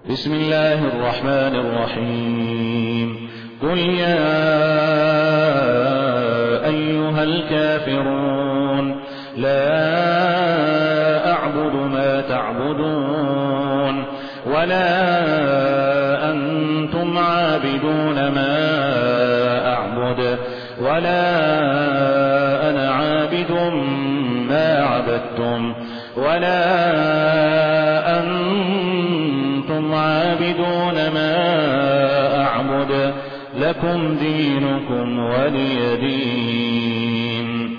بسم الله الرحمن الرحيم قل يا أيها الكافرون لا أعبد ما تعبدون ولا أنتم عابدون ما أعبد ولا أنا عابد ما عبدتم ولا أنتم عابدون ما أعبد لكم دينكم ولي دين.